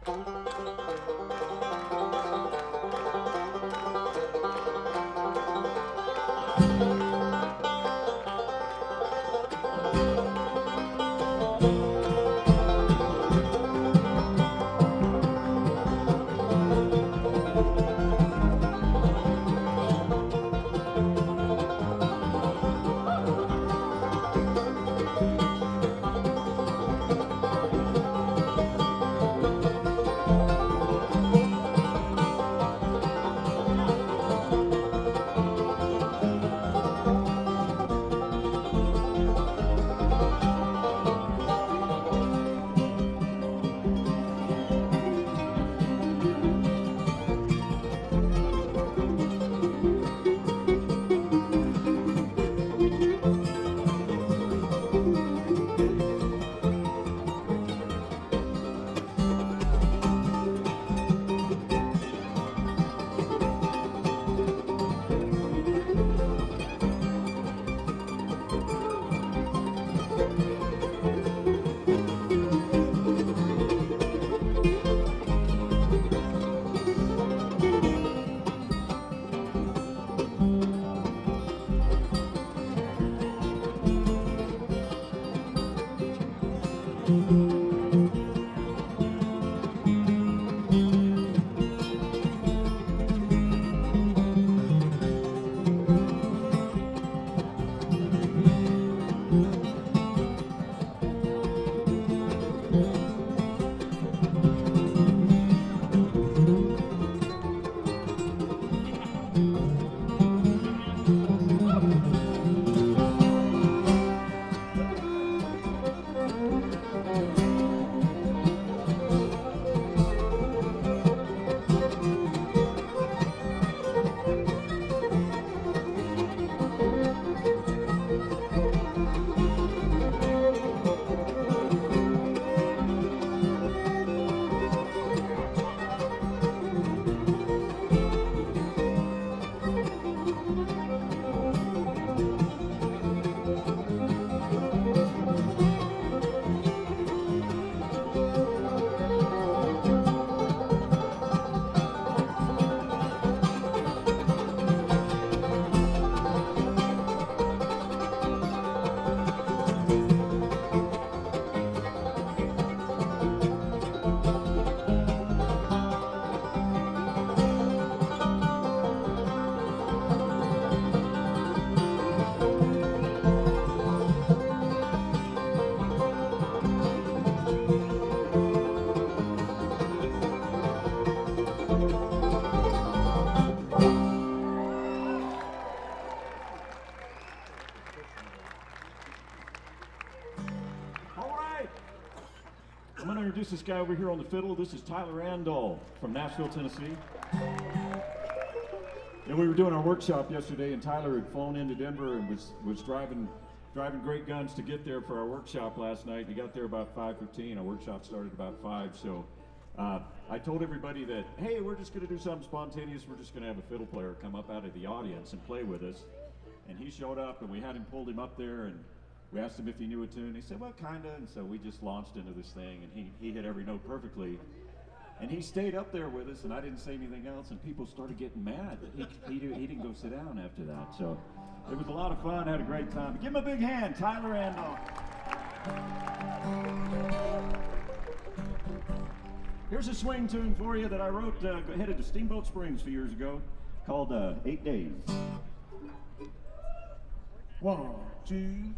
I'm going to introduce this guy over here on the fiddle. This is Tyler Randall from Nashville, Tennessee. And we were doing our workshop yesterday, and Tyler had flown into Denver and was driving great guns to get there for our workshop last night. He got there about 5:15. Our workshop started about 5. So I told everybody that, hey, we're just going to do something spontaneous. We're just going to have a fiddle player come up out of the audience and play with us. And he showed up, and we had him pulled him up there, and we asked him if he knew a tune. He said, well, kind of. And so we just launched into this thing, and he hit every note perfectly. And he stayed up there with us, and I didn't say anything else, and people started getting mad that he didn't go sit down after that. So it was a lot of fun, had a great time. But give him a big hand, Tyler Randall. Here's a swing tune for you that I wrote headed to Steamboat Springs a few years ago, called 8 Days. 1, 2.